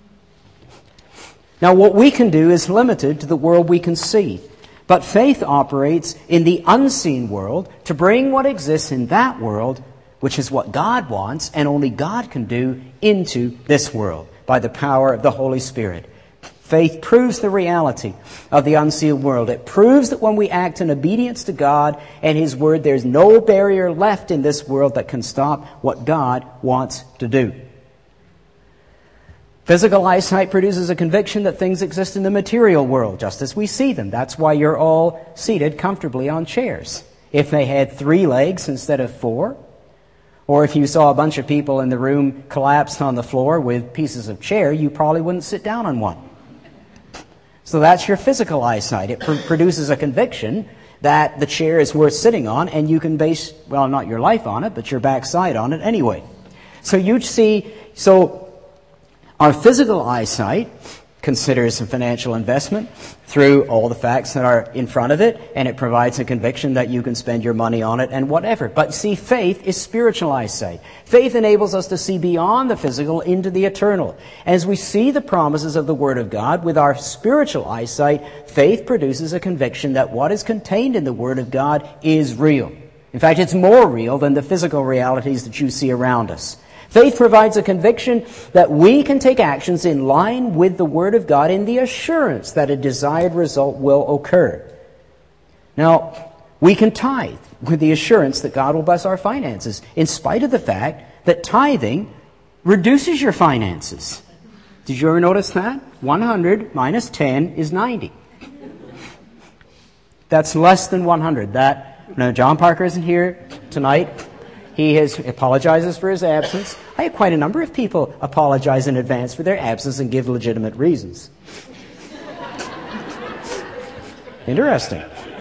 Now, what we can do is limited to the world we can see. But faith operates in the unseen world to bring what exists in that world, which is what God wants and only God can do, into this world by the power of the Holy Spirit. Faith proves the reality of the unseen world. It proves that when we act in obedience to God and His Word, there's no barrier left in this world that can stop what God wants to do. Physical eyesight produces a conviction that things exist in the material world, just as we see them. That's why you're all seated comfortably on chairs. If they had 3 legs instead of 4, or if you saw a bunch of people in the room collapsed on the floor with pieces of chair, you probably wouldn't sit down on one. So that's your physical eyesight. It produces a conviction that the chair is worth sitting on, and you can base, well, not your life on it, but your backside on it anyway. So our physical eyesight considers a financial investment through all the facts that are in front of it, and it provides a conviction that you can spend your money on it and whatever. But see, faith is spiritual eyesight. Faith enables us to see beyond the physical into the eternal. As we see the promises of the Word of God with our spiritual eyesight, faith produces a conviction that what is contained in the Word of God is real. In fact, it's more real than the physical realities that you see around us. Faith provides a conviction that we can take actions in line with the Word of God in the assurance that a desired result will occur. Now, we can tithe with the assurance that God will bless our finances, in spite of the fact that tithing reduces your finances. Did you ever notice that? 100 minus 10 is 90. That's less than 100. Now, John Parker isn't here tonight. He apologizes for his absence. I have quite a number of people apologize in advance for their absence and give legitimate reasons. Interesting.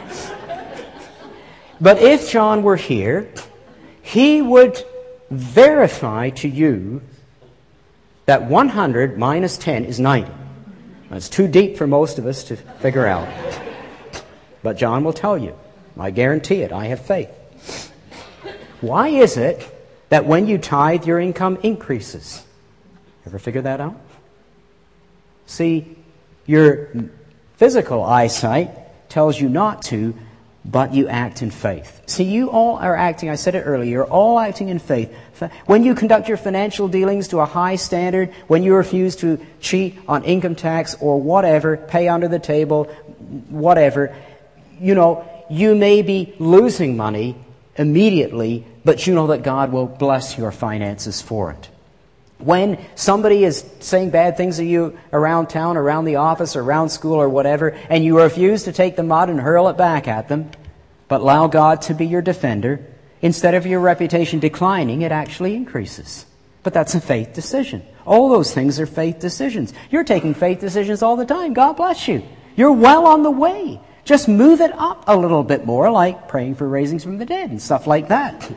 But if John were here, he would verify to you that 100 minus 10 is 90. That's too deep for most of us to figure out. But John will tell you. I guarantee it. I have faith. Why is it that when you tithe, your income increases? Ever figure that out? See, your physical eyesight tells you not to, but you act in faith. See, you all are acting, I said it earlier, you're all acting in faith. When you conduct your financial dealings to a high standard, when you refuse to cheat on income tax or whatever, pay under the table, whatever, you may be losing money immediately, but you know that God will bless your finances for it. When somebody is saying bad things to you around town, around the office, around school or whatever, and you refuse to take the mud and hurl it back at them, but allow God to be your defender, instead of your reputation declining, it actually increases. But that's a faith decision. All those things are faith decisions. You're taking faith decisions all the time. God bless you. You're well on the way. Just move it up a little bit more, like praying for raisings from the dead and stuff like that.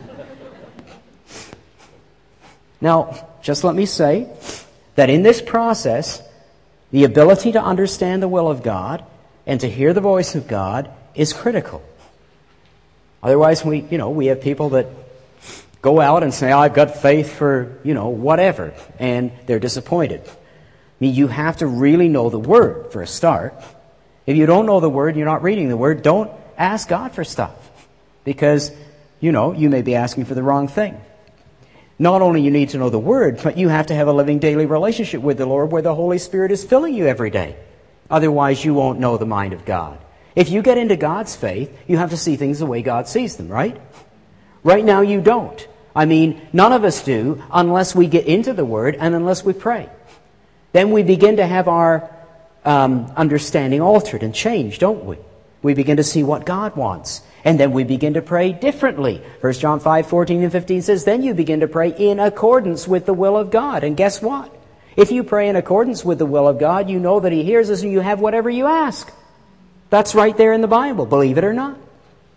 Now, just let me say that in this process, the ability to understand the will of God and to hear the voice of God is critical. Otherwise, we have people that go out and say, I've got faith for, whatever, and they're disappointed. I mean, you have to really know the Word for a start. If you don't know the Word, you're not reading the Word, don't ask God for stuff. Because, you may be asking for the wrong thing. Not only you need to know the Word, but you have to have a living daily relationship with the Lord where the Holy Spirit is filling you every day. Otherwise, you won't know the mind of God. If you get into God's faith, you have to see things the way God sees them, right? Right now, you don't. I mean, none of us do unless we get into the Word and unless we pray. Then we begin to have our understanding altered and changed, don't we? We begin to see what God wants. And then we begin to pray differently. 1 John 5:14 and 15 says, then you begin to pray in accordance with the will of God. And guess what? If you pray in accordance with the will of God, you know that He hears us and you have whatever you ask. That's right there in the Bible, believe it or not.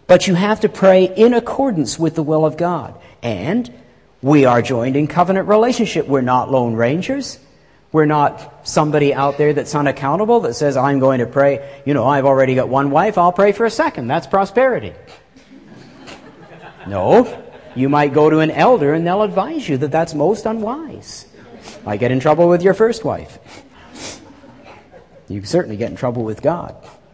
But you have to pray in accordance with the will of God. And we are joined in covenant relationship. We're not lone rangers. We're not somebody out there that's unaccountable that says, I'm going to pray. I've already got one wife, I'll pray for a second. That's prosperity. No. You might go to an elder and they'll advise you that that's most unwise. Might get in trouble with your first wife. You certainly get in trouble with God.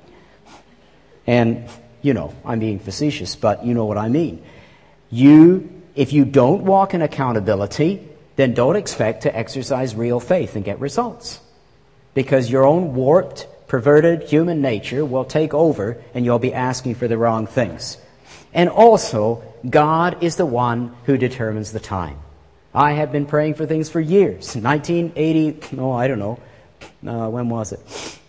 And, I'm being facetious, but you know what I mean. If you don't walk in accountability, then don't expect to exercise real faith and get results. Because your own warped, perverted human nature will take over and you'll be asking for the wrong things. And also, God is the one who determines the time. I have been praying for things for years. 1980, when was it?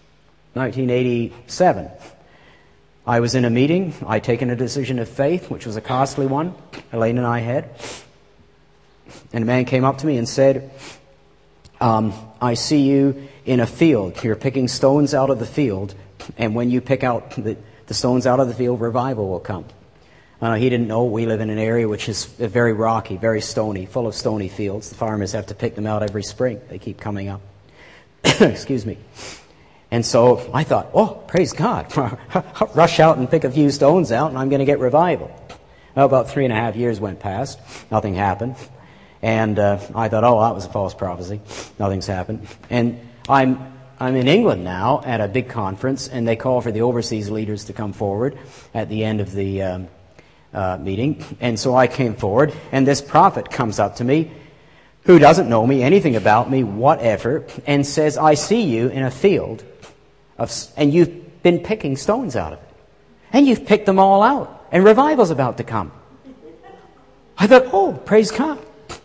1987. I was in a meeting. I'd taken a decision of faith, which was a costly one, Elaine and I had. And a man came up to me and said, I see you in a field. You're picking stones out of the field, and when you pick out the stones out of the field, revival will come. He didn't know we live in an area which is very rocky, very stony, full of stony fields. The farmers have to pick them out every spring. They keep coming up. Excuse me. And so I thought, praise God. Rush out and pick a few stones out and I'm going to get revival. Well, about 3.5 years went past. Nothing happened. And I thought, that was a false prophecy. Nothing's happened. And I'm in England now at a big conference, and they call for the overseas leaders to come forward at the end of the meeting. And so I came forward, and this prophet comes up to me, who doesn't know me, anything about me, whatever, and says, I see you in a field, and you've been picking stones out of it. And you've picked them all out, and revival's about to come. I thought, praise God.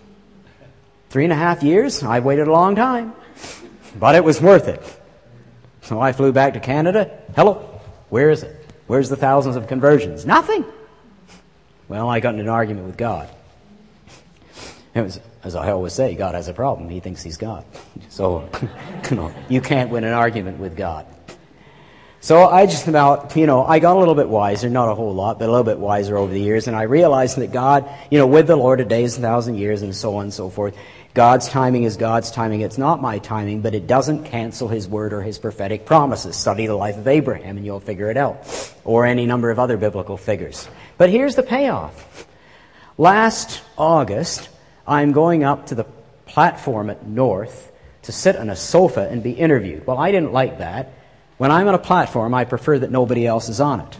3.5 years, I waited a long time, but it was worth it. So I flew back to Canada. Hello, where is it? Where's the thousands of conversions? Nothing. Well, I got in an argument with God. It was, as I always say, God has a problem. He thinks he's God. So, you can't win an argument with God. So I just about, I got a little bit wiser, not a whole lot, but a little bit wiser over the years, and I realized that God, with the Lord a day is 1,000 years, and so on and so forth. God's timing is God's timing. It's not my timing, but it doesn't cancel His word or His prophetic promises. Study the life of Abraham and you'll figure it out. Or any number of other biblical figures. But here's the payoff. Last August, I'm going up to the platform at North to sit on a sofa and be interviewed. Well, I didn't like that. When I'm on a platform, I prefer that nobody else is on it.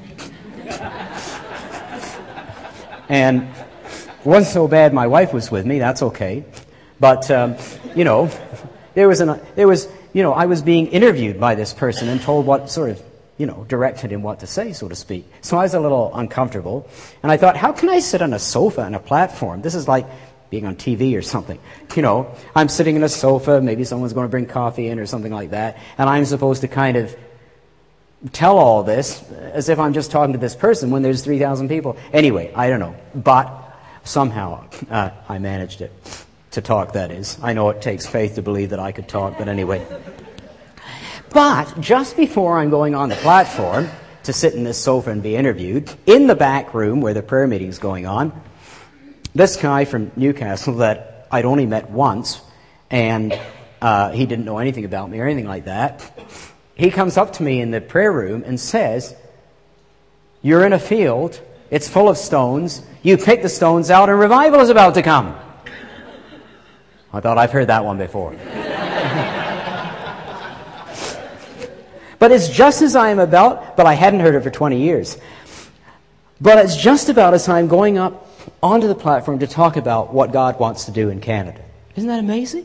And it wasn't so bad my wife was with me, that's okay. But, I was being interviewed by this person and told what sort of, directed him what to say, so to speak. So I was a little uncomfortable. And I thought, how can I sit on a sofa and a platform? This is like being on TV or something. I'm sitting in a sofa, maybe someone's going to bring coffee in or something like that, and I'm supposed to kind of tell all this as if I'm just talking to this person when there's 3,000 people. Anyway, I don't know. But somehow I managed it. To talk, that is. I know it takes faith to believe that I could talk, but anyway. But just before I'm going on the platform to sit in this sofa and be interviewed, in the back room where the prayer meeting's going on, this guy from Newcastle that I'd only met once, and he didn't know anything about me or anything like that, he comes up to me in the prayer room and says, you're in a field, it's full of stones, you pick the stones out and revival is about to come. I thought I've heard that one before. But it's just as I am about, but I hadn't heard it for 20 years. But it's just about as I'm going up onto the platform to talk about what God wants to do in Canada. Isn't that amazing?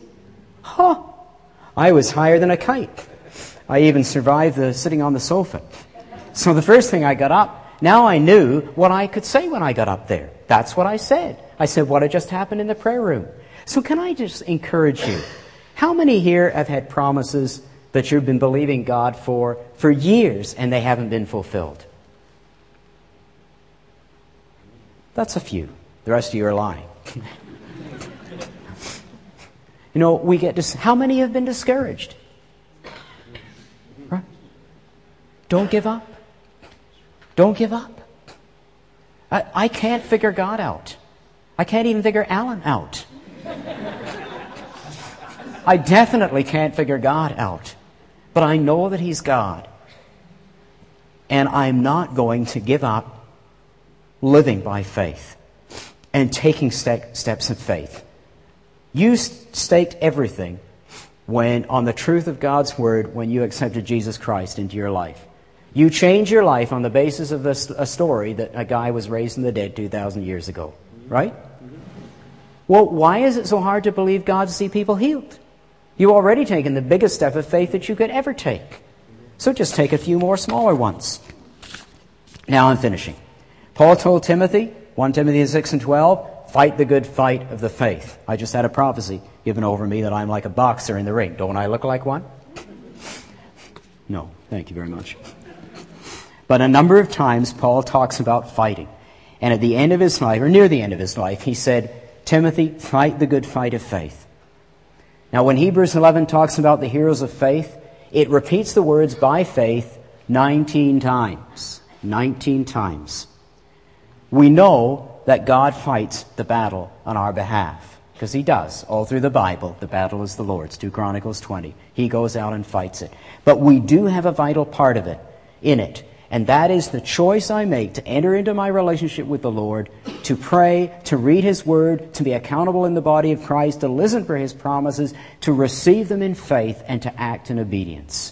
I was higher than a kite. I even survived the sitting on the sofa. So the first thing I got up, now I knew what I could say when I got up there. That's what I said. I said what had just happened in the prayer room. So can I just encourage you? How many here have had promises that you've been believing God for years and they haven't been fulfilled? That's a few. The rest of you are lying. We get how many have been discouraged? Right? Don't give up. Don't give up. I can't figure God out. I can't even figure Alan out. I definitely can't figure God out. But I know that He's God. And I'm not going to give up living by faith and taking steps of faith. You staked everything on the truth of God's Word when you accepted Jesus Christ into your life. You changed your life on the basis of a story that a guy was raised from the dead 2,000 years ago. Right? Well, why is it so hard to believe God to see people healed? You've already taken the biggest step of faith that you could ever take. So just take a few more smaller ones. Now I'm finishing. Paul told Timothy, 1 Timothy 6 and 12, fight the good fight of the faith. I just had a prophecy given over me that I'm like a boxer in the ring. Don't I look like one? No, thank you very much. But a number of times Paul talks about fighting. And at the end of his life, or near the end of his life, he said, Timothy, fight the good fight of faith. Now when Hebrews 11 talks about the heroes of faith, it repeats the words by faith 19 times. 19 times. We know that God fights the battle on our behalf, because He does. All through the Bible, the battle is the Lord's. 2 Chronicles 20. He goes out and fights it. But we do have a vital part of it, in it. And that is the choice I make to enter into my relationship with the Lord, to pray, to read His Word, to be accountable in the body of Christ, to listen for His promises, to receive them in faith, and to act in obedience.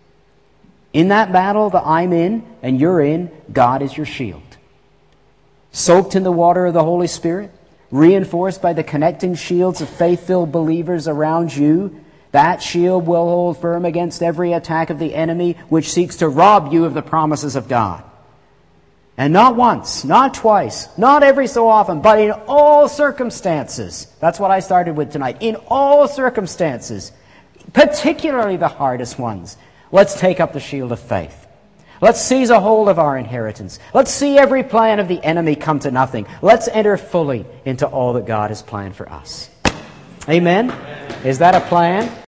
In that battle that I'm in and you're in, God is your shield. Soaked in the water of the Holy Spirit, reinforced by the connecting shields of faith-filled believers around you, that shield will hold firm against every attack of the enemy which seeks to rob you of the promises of God. And not once, not twice, not every so often, but in all circumstances. That's what I started with tonight. In all circumstances, particularly the hardest ones, let's take up the shield of faith. Let's seize a hold of our inheritance. Let's see every plan of the enemy come to nothing. Let's enter fully into all that God has planned for us. Amen? Is that a plan?